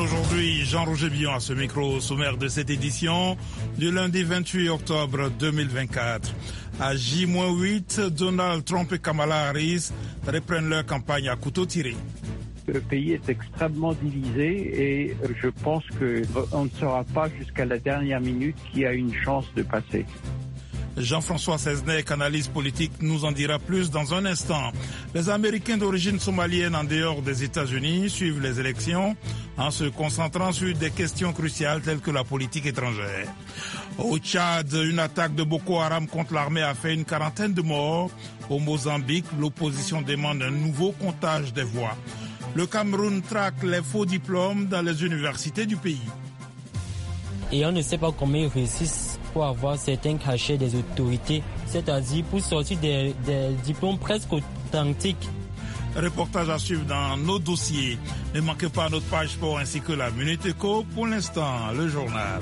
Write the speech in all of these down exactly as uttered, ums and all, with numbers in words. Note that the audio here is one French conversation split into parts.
aujourd'hui, Jean-Roger Billon à ce micro sommaire de cette édition du lundi vingt-huit octobre deux mille vingt-quatre. À J huit, Donald Trump et Kamala Harris reprennent leur campagne à couteau tiré. Le pays est extrêmement divisé et je pense qu'on ne saura pas jusqu'à la dernière minute qui a une chance de passer. Jean-François Seznec, analyste politique, nous en dira plus dans un instant. Les Américains d'origine somalienne en dehors des États-Unis suivent les élections en se concentrant sur des questions cruciales telles que la politique étrangère. Au Tchad, une attaque de Boko Haram contre l'armée a fait une quarantaine de morts. Au Mozambique, l'opposition demande un nouveau comptage des voix. Le Cameroun traque les faux diplômes dans les universités du pays. Et on ne sait pas comment ils réussissent pour avoir certains cachets des autorités, c'est-à-dire pour sortir des, des diplômes presque authentiques. Reportage à suivre dans nos dossiers. Ne manquez pas notre page sport ainsi que la Minute Éco. Pour l'instant, le journal.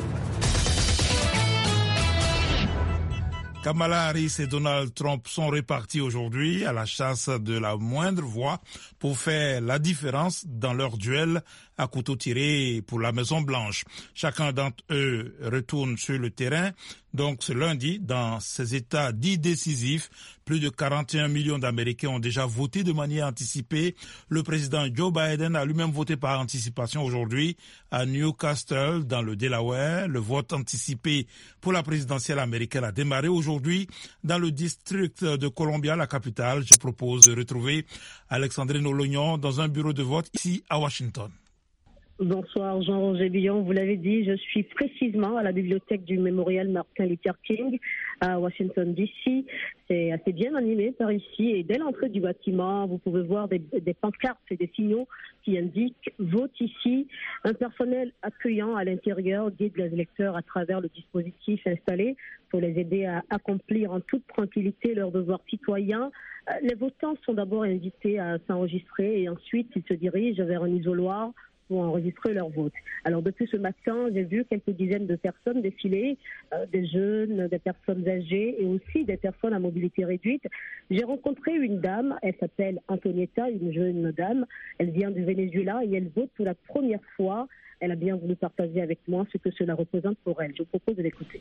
Kamala Harris et Donald Trump sont repartis aujourd'hui à la chasse de la moindre voix pour faire la différence dans leur duel à couteau tiré pour la Maison-Blanche. Chacun d'entre eux retourne sur le terrain. Donc ce lundi, dans ces États dits décisifs, plus de quarante et un millions d'Américains ont déjà voté de manière anticipée. Le président Joe Biden a lui-même voté par anticipation aujourd'hui à Newcastle, dans le Delaware. Le vote anticipé pour la présidentielle américaine a démarré aujourd'hui dans le district de Columbia, la capitale. Je propose de retrouver Alexandrine Olognon dans un bureau de vote ici à Washington. Bonsoir Jean-Roger Billon, vous l'avez dit, je suis précisément à la bibliothèque du mémorial Martin Luther King à Washington D C. C'est assez bien animé par ici et dès l'entrée du bâtiment, vous pouvez voir des, des pancartes et des signaux qui indiquent « Vote ici ». Un personnel accueillant à l'intérieur guide les électeurs à travers le dispositif installé pour les aider à accomplir en toute tranquillité leurs devoirs citoyens. Les votants sont d'abord invités à s'enregistrer et ensuite ils se dirigent vers un isoloir pour enregistrer leur vote. Alors depuis ce matin, j'ai vu quelques dizaines de personnes défiler, euh, des jeunes, des personnes âgées et aussi des personnes à mobilité réduite. J'ai rencontré une dame, elle s'appelle Antonietta, une jeune dame. Elle vient du Venezuela et elle vote pour la première fois. Elle a bien voulu partager avec moi ce que cela représente pour elle. Je vous propose de l'écouter.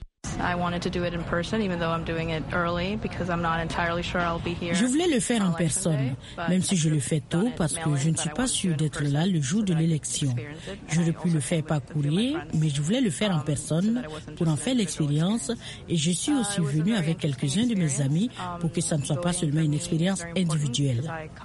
Je voulais le faire en personne, même si je le fais tôt parce que je ne suis pas sûre d'être là le jour de l'élection. J'aurais pu le faire par courrier, mais je voulais le faire en personne pour en faire l'expérience et je suis aussi venue avec quelques-uns de mes amis pour que ça ne soit pas seulement une expérience individuelle.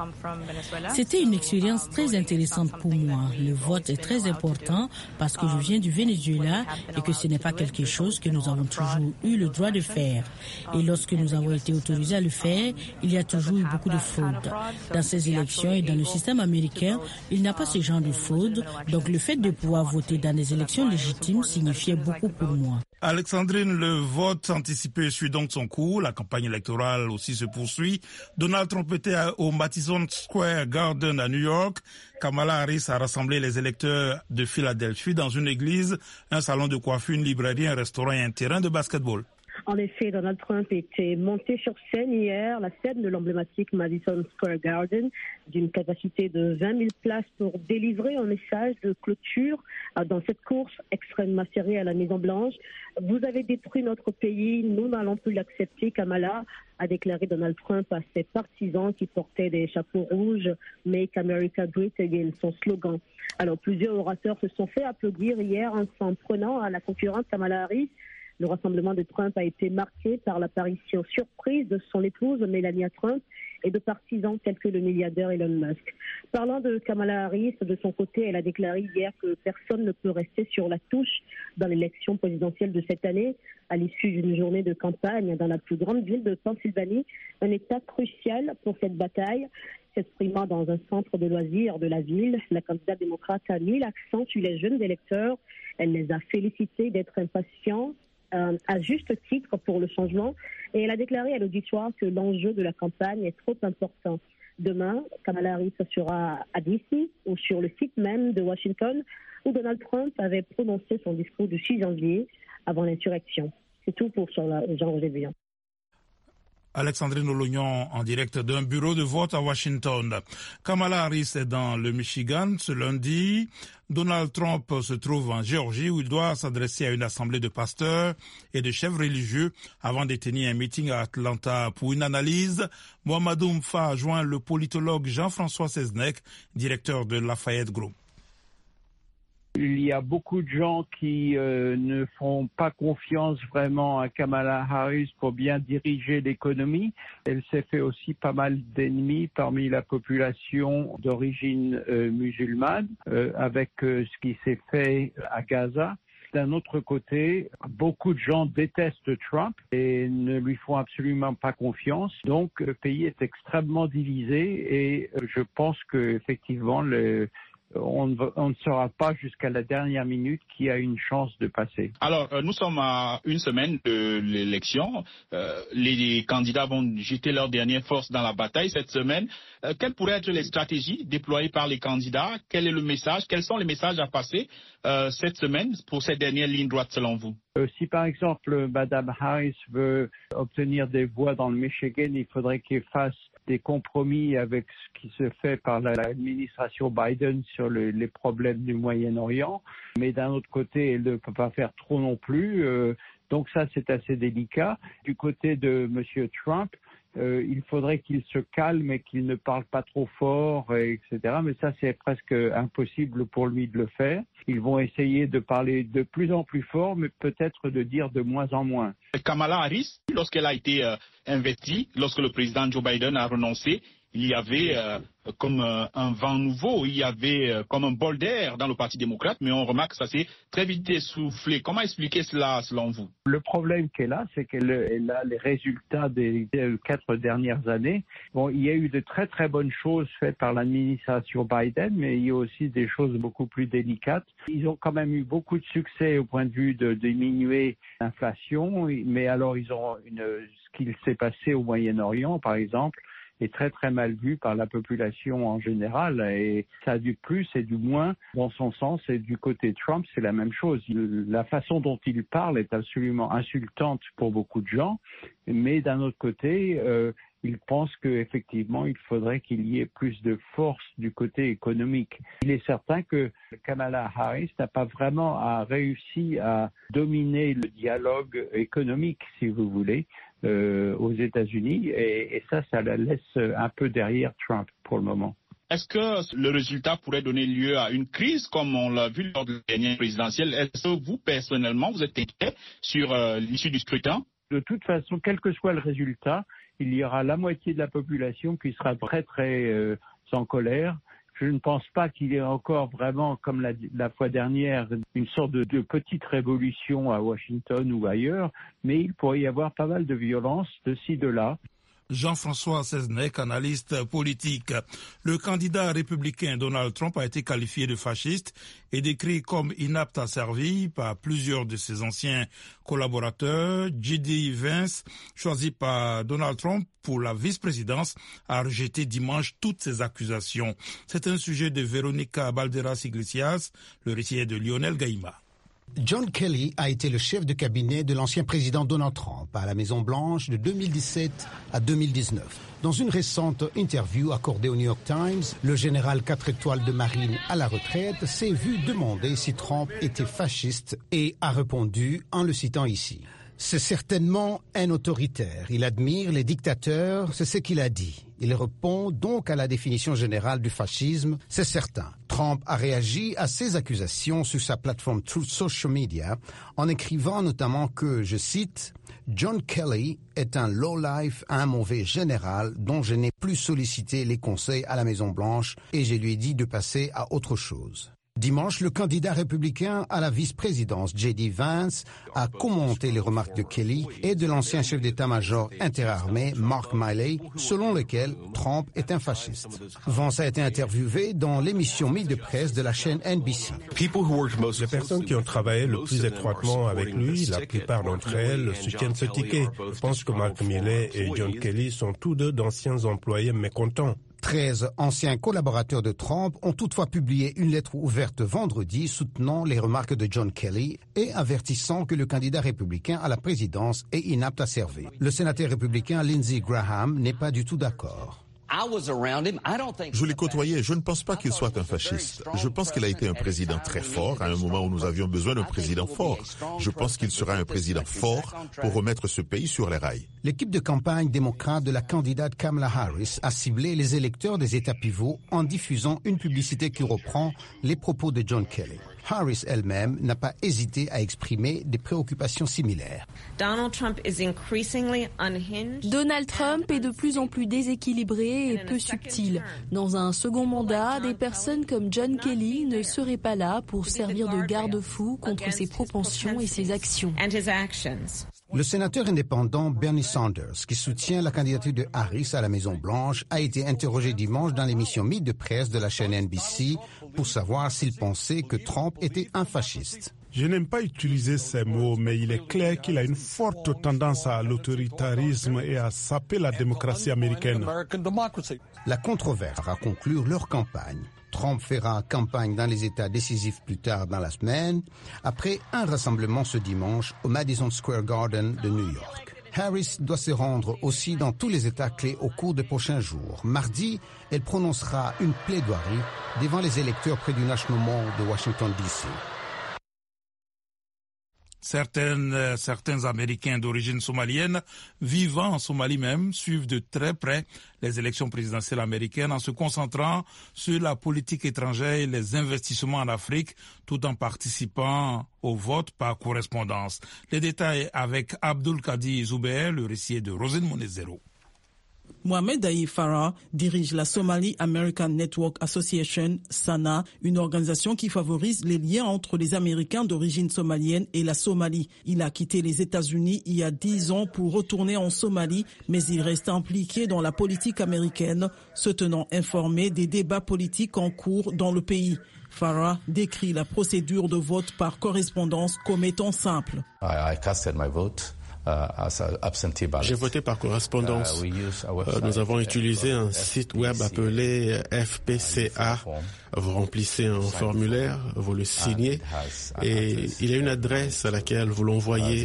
C'était une expérience très intéressante pour moi. Le vote est très important parce que je viens du Venezuela et que ce n'est pas quelque chose que nous avons toujours eu le droit de faire. Et lorsque nous avons été autorisés à le faire, il y a toujours eu beaucoup de fraude. Dans ces élections et dans le système américain, il n'y a pas ce genre de fraude. Donc le fait de pouvoir voter dans des élections légitimes signifiait beaucoup pour moi. Alexandrine, le vote anticipé suit donc son cours. La campagne électorale aussi se poursuit. Donald Trump était au Madison Square Garden à New York. Kamala Harris a rassemblé les électeurs de Philadelphie dans une église, un salon de coiffure, une librairie, un restaurant et un terrain de basketball. En effet, Donald Trump était monté sur scène hier, la scène de l'emblématique Madison Square Garden, d'une capacité de vingt mille places pour délivrer un message de clôture dans cette course extrêmement serrée à la Maison-Blanche. Vous avez détruit notre pays, nous n'allons plus l'accepter, Kamala, a déclaré Donald Trump à ses partisans qui portaient des chapeaux rouges « Make America Great Again », son slogan. Alors plusieurs orateurs se sont fait applaudir hier en s'en prenant à la concurrente Kamala Harris. Le rassemblement de Trump a été marqué par l'apparition surprise de son épouse Melania Trump et de partisans tels que le milliardaire Elon Musk. Parlant de Kamala Harris, de son côté, elle a déclaré hier que personne ne peut rester sur la touche dans l'élection présidentielle de cette année. À l'issue d'une journée de campagne dans la plus grande ville de Pennsylvanie, un état crucial pour cette bataille. S'exprimant dans un centre de loisirs de la ville, la candidate démocrate a mis l'accent sur les jeunes électeurs. Elle les a félicités d'être impatients, Euh, à juste titre pour le changement et elle a déclaré à l'auditoire que l'enjeu de la campagne est trop important. Demain, Kamala Harris sera à D C ou sur le site même de Washington où Donald Trump avait prononcé son discours du six janvier avant l'insurrection. C'est tout pour Jean-Roger Billon. Alexandrine Olognon en direct d'un bureau de vote à Washington. Kamala Harris est dans le Michigan ce lundi. Donald Trump se trouve en Géorgie où il doit s'adresser à une assemblée de pasteurs et de chefs religieux avant de tenir un meeting à Atlanta. Pour une analyse, Mohamedou Mfa a joint le politologue Jean-François Seznec, directeur de Lafayette Group. Il y a beaucoup de gens qui euh, ne font pas confiance vraiment à Kamala Harris pour bien diriger l'économie. Elle s'est fait aussi pas mal d'ennemis parmi la population d'origine euh, musulmane euh, avec euh, ce qui s'est fait à Gaza. D'un autre côté, beaucoup de gens détestent Trump et ne lui font absolument pas confiance. Donc, le pays est extrêmement divisé et je pense que effectivement le On ne, on ne saura pas jusqu'à la dernière minute qui a une chance de passer. Alors, euh, nous sommes à une semaine de l'élection. Euh, les candidats vont jeter leur dernière force dans la bataille cette semaine. Euh, quelles pourraient être les stratégies déployées par les candidats? Quel est le message? Quels sont les messages à passer euh, cette semaine pour cette dernière ligne droite selon vous? Euh, si par exemple Mme Harris veut obtenir des voix dans le Michigan, il faudrait qu'elle fasse des compromis avec ce qui se fait par l'administration Biden sur le, les problèmes du Moyen-Orient. Mais d'un autre côté, elle ne peut pas faire trop non plus. Euh, donc ça, c'est assez délicat. Du côté de M. Trump, euh, il faudrait qu'il se calme et qu'il ne parle pas trop fort, et cetera. Mais ça, c'est presque impossible pour lui de le faire. Ils vont essayer de parler de plus en plus fort, mais peut-être de dire de moins en moins. Kamala Harris, lorsqu'elle a été euh, investie, lorsque le président Joe Biden a renoncé, il y avait euh, comme euh, un vent nouveau, il y avait euh, comme un bol d'air dans le Parti démocrate, mais on remarque que ça s'est très vite essoufflé. Comment expliquer cela selon vous? Le problème qu'elle a, c'est qu'elle elle a les résultats des, des quatre dernières années. Bon, il y a eu de très très bonnes choses faites par l'administration Biden, mais il y a aussi des choses beaucoup plus délicates. Ils ont quand même eu beaucoup de succès au point de vue de diminuer l'inflation, mais alors ils ont une, ce qu'il s'est passé au Moyen-Orient, par exemple, est très très mal vu par la population en général et ça a du plus et du moins dans son sens et du côté Trump c'est la même chose. La façon dont il parle est absolument insultante pour beaucoup de gens, mais d'un autre côté euh, il pense qu'effectivement il faudrait qu'il y ait plus de force du côté économique. Il est certain que Kamala Harris n'a pas vraiment réussi à dominer le dialogue économique, si vous voulez, Euh, aux États-Unis et, et ça, ça la laisse un peu derrière Trump pour le moment. Est-ce que le résultat pourrait donner lieu à une crise comme on l'a vu lors de la dernière présidentielle? Est-ce que vous, personnellement, vous êtes inquiet sur euh, l'issue du scrutin? De toute façon, quel que soit le résultat, il y aura la moitié de la population qui sera très très euh, en colère. Je ne pense pas qu'il y ait encore vraiment, comme la, la fois dernière, une sorte de, de petite révolution à Washington ou ailleurs, mais il pourrait y avoir pas mal de violence de ci, de là. Jean-François Seznec, analyste politique. Le candidat républicain Donald Trump a été qualifié de fasciste et décrit comme inapte à servir par plusieurs de ses anciens collaborateurs. J D Vance, choisi par Donald Trump pour la vice-présidence, a rejeté dimanche toutes ces accusations. C'est un sujet de Véronica Balderas-Iglesias, le récit est de Lionel Gaïma. John Kelly a été le chef de cabinet de l'ancien président Donald Trump à la Maison-Blanche de deux mille dix-sept à deux mille dix-neuf. Dans une récente interview accordée au New York Times, le général quatre étoiles de marine à la retraite s'est vu demander si Trump était fasciste et a répondu en le citant ici. C'est certainement un autoritaire. Il admire les dictateurs, c'est ce qu'il a dit. Il répond donc à la définition générale du fascisme, c'est certain. Trump a réagi à ces accusations sur sa plateforme Truth Social Media en écrivant notamment que, je cite, « John Kelly est un low-life, un mauvais général dont je n'ai plus sollicité les conseils à la Maison-Blanche et je lui ai dit de passer à autre chose ». Dimanche, le candidat républicain à la vice-présidence, J D Vance, a commenté les remarques de Kelly et de l'ancien chef d'état-major interarmé, Mark Milley, selon lesquelles Trump est un fasciste. Vance a été interviewé dans l'émission Mille de presse de la chaîne N B C. Les personnes qui ont travaillé le plus étroitement avec lui, la plupart d'entre elles soutiennent ce ticket. Je pense que Mark Milley et John Kelly sont tous deux d'anciens employés mécontents. treize anciens collaborateurs de Trump ont toutefois publié une lettre ouverte vendredi soutenant les remarques de John Kelly et avertissant que le candidat républicain à la présidence est inapte à servir. Le sénateur républicain Lindsey Graham n'est pas du tout d'accord. Je l'ai côtoyé, je ne pense pas qu'il soit un fasciste. Je pense qu'il a été un président très fort à un moment où nous avions besoin d'un président fort. Je pense qu'il sera un président fort pour remettre ce pays sur les rails. L'équipe de campagne démocrate de la candidate Kamala Harris a ciblé les électeurs des États pivots en diffusant une publicité qui reprend les propos de John Kelly. Harris elle-même n'a pas hésité à exprimer des préoccupations similaires. Donald Trump is increasingly unhinged. Donald Trump est de plus en plus déséquilibré et peu subtil. Dans un second mandat, des personnes comme John Kelly ne seraient pas là pour servir de garde-fou contre ses propensions et ses actions. Le sénateur indépendant Bernie Sanders, qui soutient la candidature de Harris à la Maison-Blanche, a été interrogé dimanche dans l'émission Meet the Press de la chaîne N B C pour savoir s'il pensait que Trump était un fasciste. Je n'aime pas utiliser ces mots, mais il est clair qu'il a une forte tendance à l'autoritarisme et à saper la démocratie américaine. La controverse va conclure leur campagne. Trump fera campagne dans les États décisifs plus tard dans la semaine, après un rassemblement ce dimanche au Madison Square Garden de New York. Harris doit se rendre aussi dans tous les États clés au cours des prochains jours. Mardi, elle prononcera une plaidoirie devant les électeurs près du National Mall de Washington, D C Certaines, euh, certains Américains d'origine somalienne vivant en Somalie même suivent de très près les élections présidentielles américaines en se concentrant sur la politique étrangère et les investissements en Afrique tout en participant au vote par correspondance. Les détails avec Abdul Kadi Zouber, le récit de Rosine Monezero. Mohamed Aïe Farah dirige la Somali American Network Association, S A N A, une organisation qui favorise les liens entre les Américains d'origine somalienne et la Somalie. Il a quitté les États-Unis il y a dix ans pour retourner en Somalie, mais il reste impliqué dans la politique américaine, se tenant informé des débats politiques en cours dans le pays. Farah décrit la procédure de vote par correspondance comme étant simple. I casted my vote. J'ai voté par correspondance. Nous avons utilisé un site web appelé F P C A. Vous remplissez un formulaire, vous le signez et il y a une adresse à laquelle vous l'envoyez.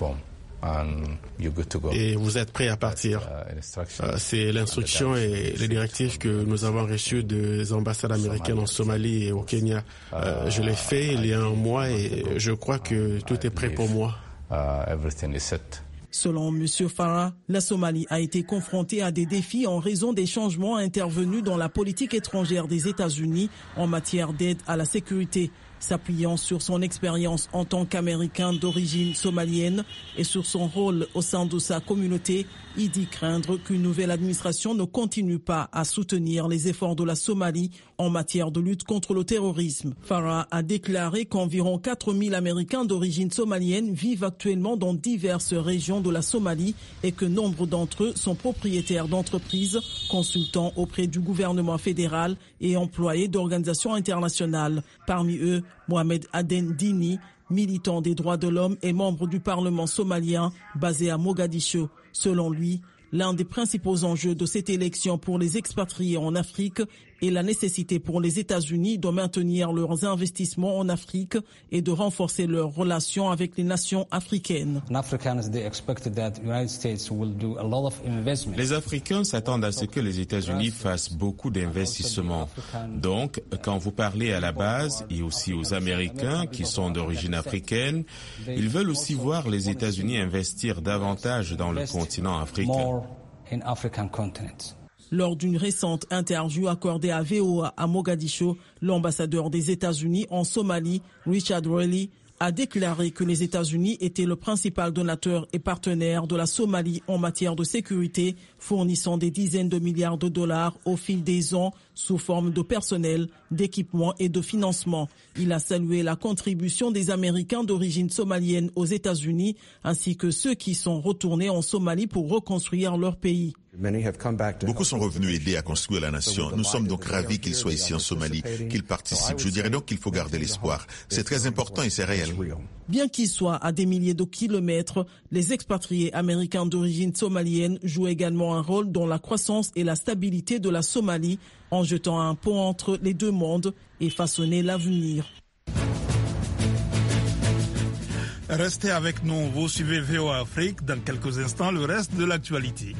Et vous êtes prêt à partir. C'est l'instruction et les directives que nous avons reçues des ambassades américaines en Somalie et au Kenya. Je l'ai fait il y a un mois et je crois que tout est prêt pour moi. Selon M. Farah, la Somalie a été confrontée à des défis en raison des changements intervenus dans la politique étrangère des États-Unis en matière d'aide à la sécurité. S'appuyant sur son expérience en tant qu'Américain d'origine somalienne et sur son rôle au sein de sa communauté, il dit craindre qu'une nouvelle administration ne continue pas à soutenir les efforts de la Somalie en matière de lutte contre le terrorisme. Farah a déclaré qu'environ quatre mille Américains d'origine somalienne vivent actuellement dans diverses régions de la Somalie et que nombre d'entre eux sont propriétaires d'entreprises, consultants auprès du gouvernement fédéral et employés d'organisations internationales. Parmi eux, Mohamed Aden Dini, militant des droits de l'homme et membre du Parlement somalien basé à Mogadiscio. Selon lui, l'un des principaux enjeux de cette élection pour les expatriés en Afrique est la nécessité pour les États-Unis de maintenir leurs investissements en Afrique et de renforcer leurs relations avec les nations africaines. Les Africains s'attendent à ce que les États-Unis fassent beaucoup d'investissements. Donc, quand vous parlez à la base et aussi aux Américains qui sont d'origine africaine, ils veulent aussi voir les États-Unis investir davantage dans le continent africain. Lors d'une récente interview accordée à V O A à Mogadiscio, l'ambassadeur des États-Unis en Somalie, Richard Riley, a déclaré que les États-Unis étaient le principal donateur et partenaire de la Somalie en matière de sécurité, fournissant des dizaines de milliards de dollars au fil des ans sous forme de personnel, d'équipement et de financement. Il a salué la contribution des Américains d'origine somalienne aux États-Unis ainsi que ceux qui sont retournés en Somalie pour reconstruire leur pays. Beaucoup sont revenus aider à construire la nation. Nous sommes donc ravis qu'ils soient ici en Somalie, qu'ils participent. Je dirais donc qu'il faut garder l'espoir. C'est très important et c'est réel. Bien qu'ils soient à des milliers de kilomètres, les expatriés américains d'origine somalienne jouent également un rôle dans la croissance et la stabilité de la Somalie en jetant un pont entre les deux mondes et façonner l'avenir. Restez avec nous, vous suivez V O A Afrique. Dans quelques instants, le reste de l'actualité.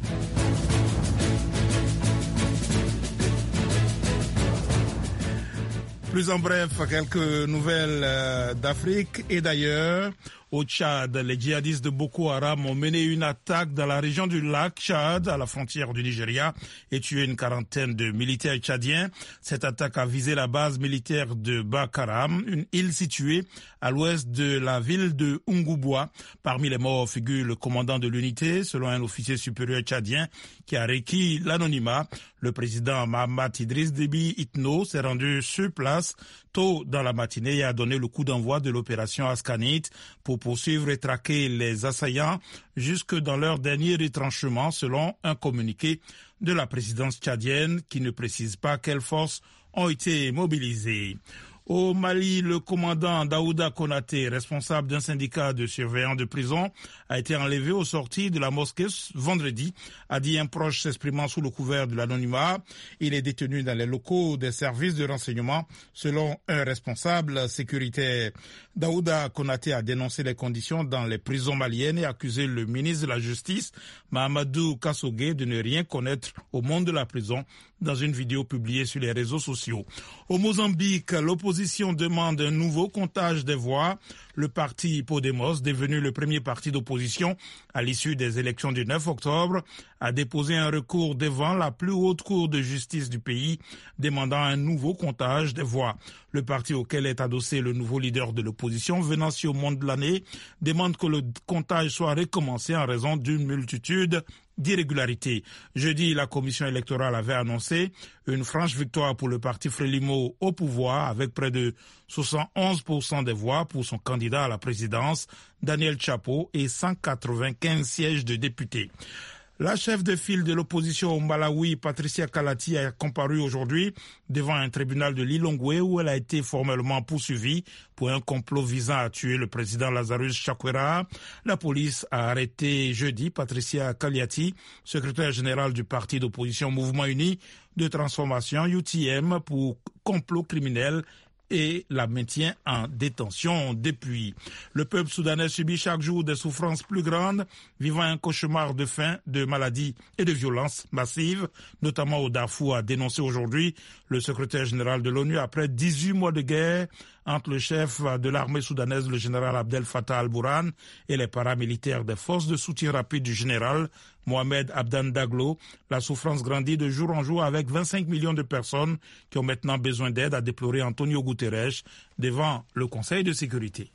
Plus en bref, quelques nouvelles d'Afrique et d'ailleurs. Au Tchad, les djihadistes de Boko Haram ont mené une attaque dans la région du lac Tchad, à la frontière du Nigeria, et tué une quarantaine de militaires tchadiens. Cette attaque a visé la base militaire de Bakaram, une île située à l'ouest de la ville de Ungubois. Parmi les morts figure le commandant de l'unité, selon un officier supérieur tchadien qui a requis l'anonymat. Le président Mahamat Idriss Déby Itno s'est rendu sur place tôt dans la matinée et a donné le coup d'envoi de l'opération Askanit pour poursuivre et traquer les assaillants jusque dans leur dernier retranchement, selon un communiqué de la présidence tchadienne qui ne précise pas quelles forces ont été mobilisées. Au Mali, le commandant Daouda Konaté, responsable d'un syndicat de surveillants de prison, a été enlevé au sortir de la mosquée vendredi, a dit un proche s'exprimant sous le couvert de l'anonymat. Il est détenu dans les locaux des services de renseignement, selon un responsable sécuritaire. Daouda Konaté a dénoncé les conditions dans les prisons maliennes et accusé le ministre de la Justice, Mahamadou Kassogué, de ne rien connaître au monde de la prison dans une vidéo publiée sur les réseaux sociaux. Au Mozambique, l'opposition demande un nouveau comptage des voix. Le parti Podemos, devenu le premier parti d'opposition à l'issue des élections du neuf octobre, a déposé un recours devant la plus haute cour de justice du pays, demandant un nouveau comptage des voix. Le parti auquel est adossé le nouveau leader de l'opposition, Venancio Mondlane, demande que le comptage soit recommencé en raison d'une multitude d'irrégularités. Jeudi, la commission électorale avait annoncé une franche victoire pour le parti Frélimo au pouvoir avec près de soixante et onze pour cent des voix pour son candidat à la présidence, Daniel Chapo, et cent quatre-vingt-quinze sièges de députés. La chef de file de l'opposition au Malawi, Patricia Kalati, a comparu aujourd'hui devant un tribunal de Lilongwe où elle a été formellement poursuivie pour un complot visant à tuer le président Lazarus Chakwera. La police a arrêté jeudi Patricia Kalati, secrétaire générale du parti d'opposition Mouvement Uni de Transformation, U T M, pour complot criminel et la maintient en détention depuis. Le peuple soudanais subit chaque jour des souffrances plus grandes, vivant un cauchemar de faim, de maladies et de violences massives, notamment au Darfour, a dénoncé aujourd'hui le secrétaire général de l'ONU après dix-huit mois de guerre entre le chef de l'armée soudanaise, le général Abdel Fattah al-Burhan, et les paramilitaires des forces de soutien rapide du général Mohamed Abdan Daglo. La souffrance grandit de jour en jour avec vingt-cinq millions de personnes qui ont maintenant besoin d'aide, a déploré Antonio Guterres devant le Conseil de sécurité.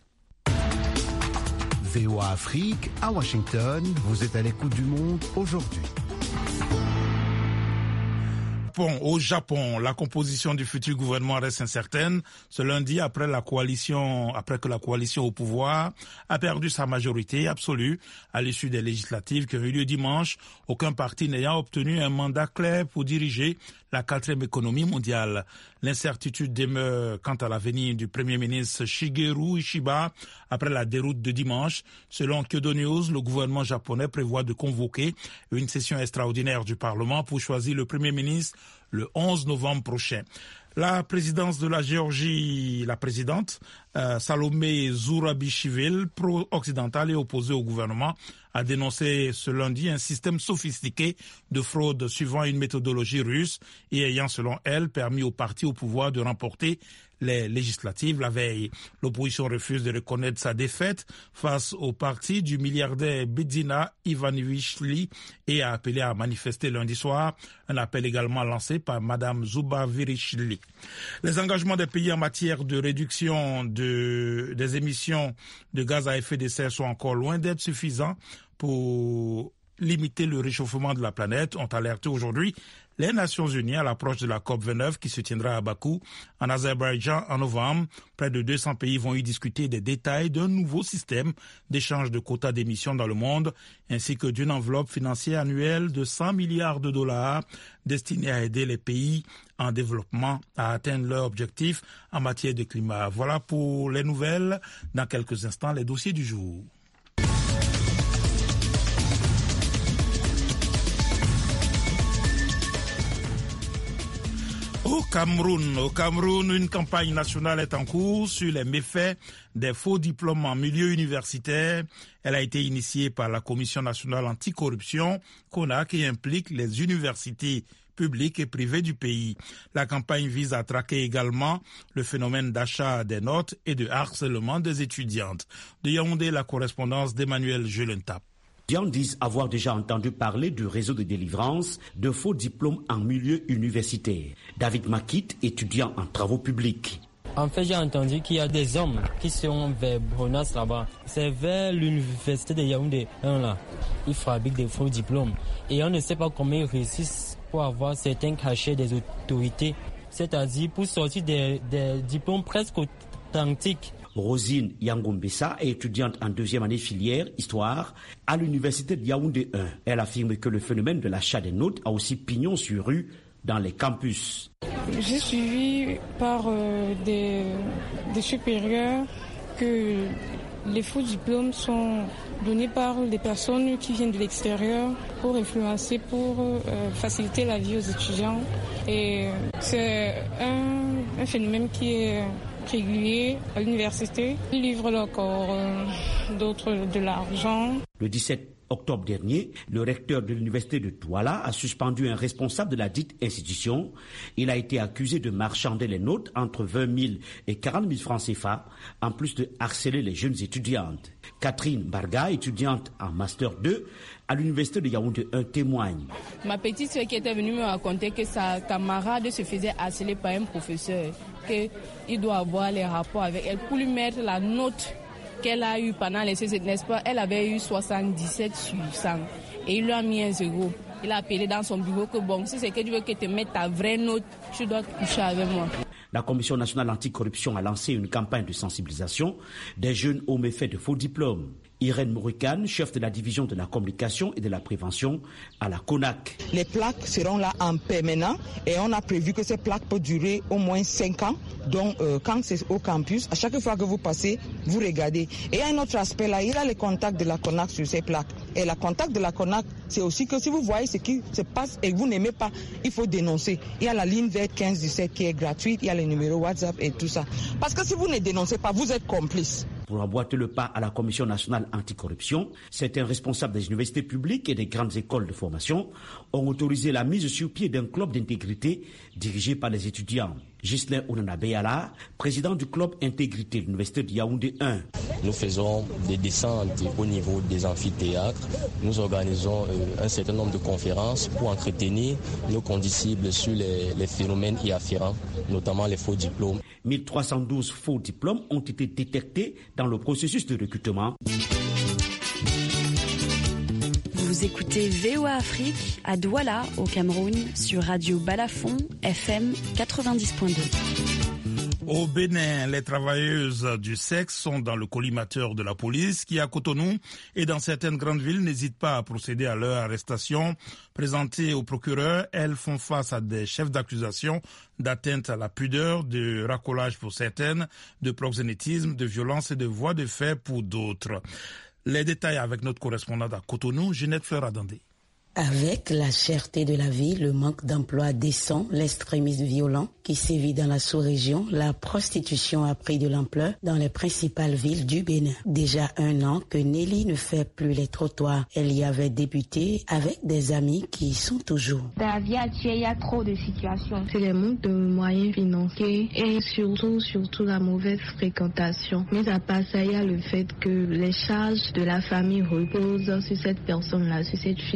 V O A Afrique, à Washington, vous êtes à l'écoute du monde aujourd'hui. Au Japon, la composition du futur gouvernement reste incertaine. Ce lundi, après la coalition, après que la coalition au pouvoir a perdu sa majorité absolue à l'issue des législatives qui ont eu lieu dimanche, aucun parti n'ayant obtenu un mandat clair pour diriger la quatrième économie mondiale. L'incertitude demeure quant à l'avenir du Premier ministre Shigeru Ishiba après la déroute de dimanche. Selon Kyodo News, le gouvernement japonais prévoit de convoquer une session extraordinaire du Parlement pour choisir le Premier ministre le onze novembre prochain. La présidence de la Géorgie, la présidente euh, Salomé Zourabichvili, pro-occidentale et opposée au gouvernement, a dénoncé ce lundi un système sophistiqué de fraude suivant une méthodologie russe et ayant, selon elle, permis au parti au pouvoir de remporter les législatives la veille. L'opposition refuse de reconnaître sa défaite face au parti du milliardaire Bidzina Ivanichvili et a appelé à manifester lundi soir, un appel également lancé par Madame Zourabichvili. Les engagements des pays en matière de réduction de, des émissions de gaz à effet de serre sont encore loin d'être suffisants pour limiter le réchauffement de la planète, ont alerté aujourd'hui les Nations Unies à l'approche de la COP vingt-neuf qui se tiendra à Bakou, en Azerbaïdjan, en novembre. Près de deux cents pays vont y discuter des détails d'un nouveau système d'échange de quotas d'émissions dans le monde, ainsi que d'une enveloppe financière annuelle de cent milliards de dollars destinée à aider les pays en développement à atteindre leurs objectifs en matière de climat. Voilà pour les nouvelles. Dans quelques instants, les dossiers du jour. Au Cameroun, au Cameroun, une campagne nationale est en cours sur les méfaits des faux diplômes en milieu universitaire. Elle a été initiée par la Commission nationale anticorruption, C O N A C, qui implique les universités publiques et privées du pays. La campagne vise à traquer également le phénomène d'achat des notes et de harcèlement des étudiantes. De Yaoundé, la correspondance d'Emmanuel Jelentap. Les étudiants disent avoir déjà entendu parler du réseau de délivrance de faux diplômes en milieu universitaire. David Makit, étudiant en travaux publics. En fait, j'ai entendu qu'il y a des hommes qui sont vers Bronas là-bas. C'est vers l'université de Yaoundé un là. Ils fabriquent des faux diplômes. Et on ne sait pas comment ils réussissent pour avoir certains cachets des autorités. C'est-à-dire pour sortir des, des diplômes presque authentiques. Rosine Yangombessa est étudiante en deuxième année filière Histoire à l'université de Yaoundé un. Elle affirme que le phénomène de l'achat des notes a aussi pignon sur rue dans les campus. J'ai suivi par euh, des, des supérieurs que les faux diplômes sont donnés par des personnes qui viennent de l'extérieur pour influencer, pour euh, faciliter la vie aux étudiants. Et c'est un, un phénomène qui est régulier à l'université. Ils livrent encore euh, d'autres de l'argent. Le dix-sept octobre dernier, le recteur de l'université de Douala a suspendu un responsable de la dite institution. Il a été accusé de marchander les notes entre vingt mille et quarante mille francs C F A, en plus de harceler les jeunes étudiantes. Catherine Barga, étudiante en Master deux à l'université de Yaoundé un, témoigne. Ma petite soeur qui était venue me raconter que sa camarade se faisait harceler par un professeur, qu'il doit avoir les rapports avec elle pour lui mettre la note qu'elle a eue pendant les C C, n'est-ce pas? Elle avait eu soixante-dix-sept sur cent et il lui a mis un zéro. Il a appelé dans son bureau que bon, si c'est que tu veux que tu mettes ta vraie note, tu dois coucher avec moi. La Commission nationale anticorruption a lancé une campagne de sensibilisation des jeunes aux méfaits de faux diplômes. Irène Mourican, chef de la division de la communication et de la prévention à la C O N A C. Les plaques seront là en permanent et on a prévu que ces plaques peuvent durer au moins cinq ans. Donc euh, quand c'est au campus, à chaque fois que vous passez, vous regardez. Et il y a un autre aspect là, il y a les contacts de la C O N A C sur ces plaques. Et la contact de la C O N A C, c'est aussi que si vous voyez ce qui se passe et que vous n'aimez pas, il faut dénoncer. Il y a la ligne verte quinze dix-sept qui est gratuite, il y a les numéros WhatsApp et tout ça. Parce que si vous ne dénoncez pas, vous êtes complice. Pour emboîter le pas à la Commission nationale anticorruption, certains responsables des universités publiques et des grandes écoles de formation ont autorisé la mise sur pied d'un club d'intégrité dirigé par les étudiants. Ghislain Ounanabeyala, président du club intégrité de l'université de Yaoundé un. Nous faisons des descentes au niveau des amphithéâtres. Nous organisons euh, un certain nombre de conférences pour entretenir nos condisciples sur les, les phénomènes y afférents, notamment les faux diplômes. mille trois cent douze faux diplômes ont été détectés dans le processus de recrutement. Vous écoutez V O A Afrique à Douala, au Cameroun, sur Radio Balafon, F M quatre-vingt-dix point deux. Au Bénin, les travailleuses du sexe sont dans le collimateur de la police qui, à Cotonou et dans certaines grandes villes, n'hésitent pas à procéder à leur arrestation. Présentées au procureur, elles font face à des chefs d'accusation d'atteinte à la pudeur, de racolage pour certaines, de proxénétisme, de violence et de voies de fait pour d'autres. Les détails avec notre correspondante à Cotonou, Ginette Fleur-Adandé. Avec la cherté de la vie, le manque d'emploi décent, l'extrémisme violent qui sévit dans la sous-région, la prostitution a pris de l'ampleur dans les principales villes du Bénin. Déjà un an que Nelly ne fait plus les trottoirs. Elle y avait débuté avec des amis qui y sont toujours. Dans la vie actuelle, il y a trop de situations. C'est le manque de moyens financiers et surtout, surtout la mauvaise fréquentation. Mais à part ça, il y a le fait que les charges de la famille reposent sur cette personne-là, sur cette fille. Des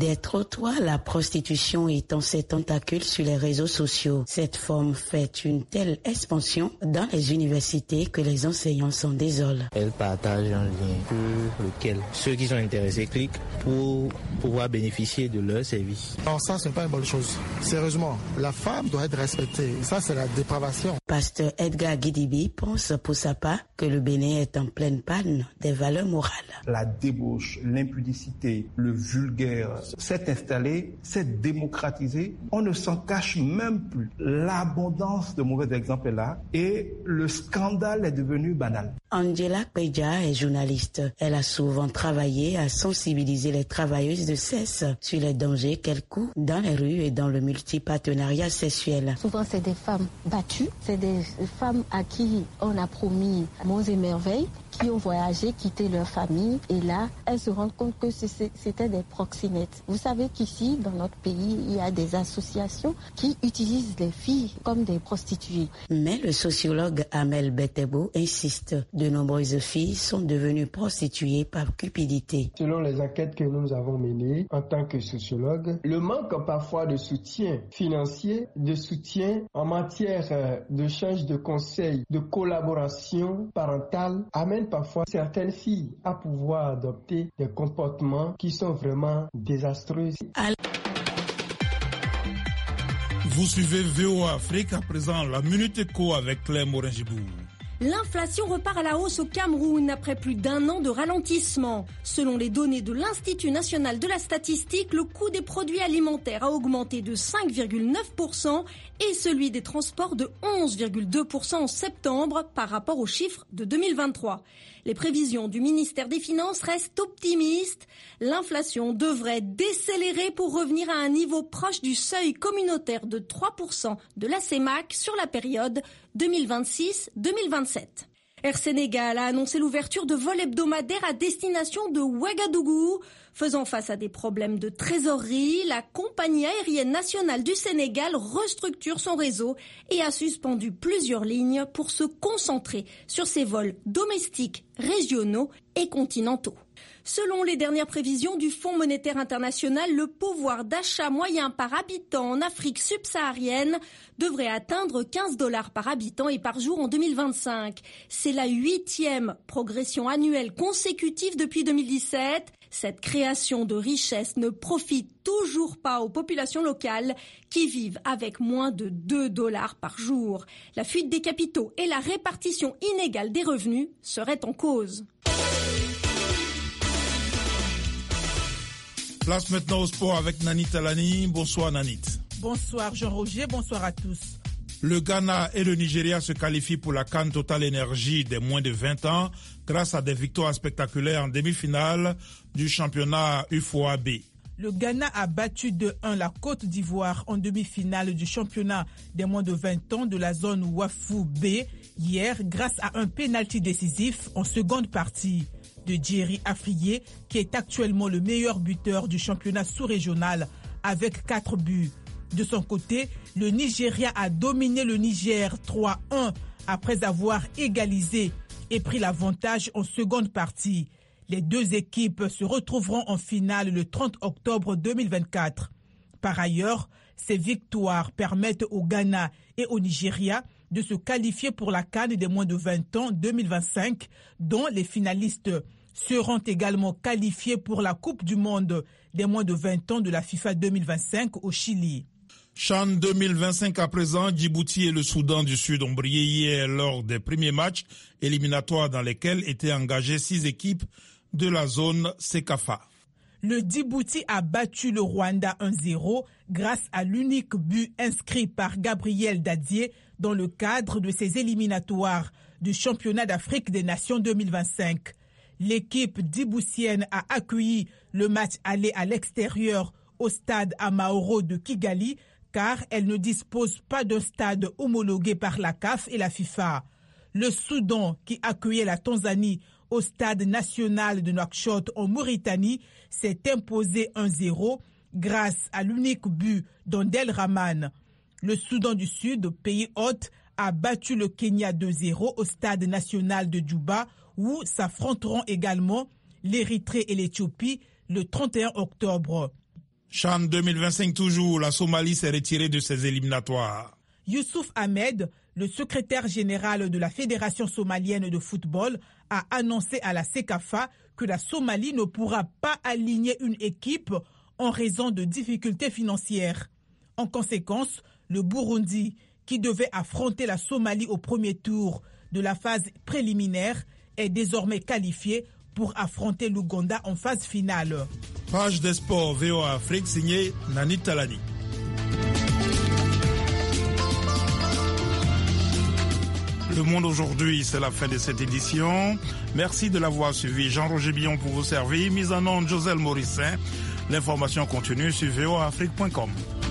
Des trottoirs, la prostitution étend ses tentacules sur les réseaux sociaux. Cette forme fait une telle expansion dans les universités que les enseignants s'en désolent. Elle partage un lien sur lequel ceux qui sont intéressés cliquent pour pouvoir bénéficier de leurs services. Alors ça, ce n'est pas une bonne chose. Sérieusement, la femme doit être respectée. Ça, c'est la dépravation. Pasteur Edgar Gidibi pense pour sa part que le Bénin est en pleine panne des valeurs morales. La débauche, l'impudicité, le vulgaire s'est installé, s'est démocratisé. On ne s'en cache même plus. L'abondance de mauvais exemples est là et le scandale est devenu banal. Angela Peja est journaliste. Elle a souvent travaillé à sensibiliser les travailleuses de sexe sur les dangers qu'elles courent dans les rues et dans le multipartenariat sexuel. Souvent, c'est des femmes battues, c'est des femmes à qui on a promis monts et merveilles, qui ont voyagé, quitté leur famille, et là, elles se rendent compte que c'était des proxénètes. Vous savez qu'ici, dans notre pays, il y a des associations qui utilisent les filles comme des prostituées. Mais le sociologue Amel Betebo insiste, de nombreuses filles sont devenues prostituées par cupidité. Selon les enquêtes que nous avons menées en tant que sociologue, le manque parfois de soutien financier, de soutien en matière d'échange de conseils, de collaboration parentale, amène parfois certaines filles à pouvoir adopter des comportements qui sont vraiment désastreux. Vous suivez V O A Afrique, à présent la Minute Éco avec Claire Morin-Gibou. L'inflation repart à la hausse au Cameroun après plus d'un an de ralentissement. Selon les données de l'Institut national de la statistique, le coût des produits alimentaires a augmenté de cinq virgule neuf pour cent et celui des transports de onze virgule deux pour cent en septembre par rapport aux chiffres de deux mille vingt-trois. Les prévisions du ministère des Finances restent optimistes. L'inflation devrait décélérer pour revenir à un niveau proche du seuil communautaire de trois pour cent de la C E M A C sur la période deux mille vingt-six deux mille vingt-sept. Air Sénégal a annoncé l'ouverture de vols hebdomadaires à destination de Ouagadougou. Faisant face à des problèmes de trésorerie, la compagnie aérienne nationale du Sénégal restructure son réseau et a suspendu plusieurs lignes pour se concentrer sur ses vols domestiques, régionaux et continentaux. Selon les dernières prévisions du Fonds monétaire international, le pouvoir d'achat moyen par habitant en Afrique subsaharienne devrait atteindre quinze dollars par habitant et par jour en deux mille vingt-cinq. C'est la huitième progression annuelle consécutive depuis deux mille dix-sept. Cette création de richesse ne profite toujours pas aux populations locales qui vivent avec moins de deux dollars par jour. La fuite des capitaux et la répartition inégale des revenus seraient en cause. Place maintenant au sport avec Nanit Talani. Bonsoir Nanit. Bonsoir Jean-Roger, bonsoir à tous. Le Ghana et le Nigeria se qualifient pour la CAN Total Energy des moins de vingt ans grâce à des victoires spectaculaires en demi-finale du championnat U F O A B. Le Ghana a battu deux un la Côte d'Ivoire en demi-finale du championnat des moins de vingt ans de la zone Wafou B hier grâce à un pénalty décisif en seconde partie de Jerry Afriyé, qui est actuellement le meilleur buteur du championnat sous-régional avec quatre buts. De son côté, le Nigeria a dominé le Niger trois un après avoir égalisé et pris l'avantage en seconde partie. Les deux équipes se retrouveront en finale le trente octobre deux mille vingt-quatre. Par ailleurs, ces victoires permettent au Ghana et au Nigeria de se qualifier pour la CAN des moins de vingt ans deux mille vingt-cinq, dont les finalistes seront également qualifiés pour la Coupe du monde des moins de vingt ans de la FIFA deux mille vingt-cinq au Chili. CHAN deux mille vingt-cinq à présent, Djibouti et le Soudan du Sud ont brillé hier lors des premiers matchs éliminatoires dans lesquels étaient engagées six équipes de la zone CECAFA. Le Djibouti a battu le Rwanda un zéro grâce à l'unique but inscrit par Gabriel Dadier dans le cadre de ses éliminatoires du championnat d'Afrique des Nations deux mille vingt-cinq. L'équipe djiboutienne a accueilli le match aller à l'extérieur au stade Amaoro de Kigali car elle ne dispose pas d'un stade homologué par la C A F et la FIFA. Le Soudan, qui accueillait la Tanzanie au stade national de Nouakchott en Mauritanie, s'est imposé un zéro grâce à l'unique but d'Andel Rahman. Le Soudan du Sud, pays hôte, a battu le Kenya deux zéro au stade national de Djouba où s'affronteront également l'Érythrée et l'Éthiopie le trente et un octobre. CHAN deux mille vingt-cinq toujours, la Somalie s'est retirée de ses éliminatoires. Youssouf Ahmed, le secrétaire général de la Fédération somalienne de football, a annoncé à la CECAFA que la Somalie ne pourra pas aligner une équipe en raison de difficultés financières. En conséquence, le Burundi, qui devait affronter la Somalie au premier tour de la phase préliminaire, est désormais qualifié pour affronter l'Ouganda en phase finale. Page des sports V O A Afrique signée Nani Talani. Le Monde aujourd'hui, c'est la fin de cette édition. Merci de l'avoir suivi. Jean-Roger Billon pour vous servir. Mise en onde Joselle Morissin. L'information continue sur v o a afrique point com.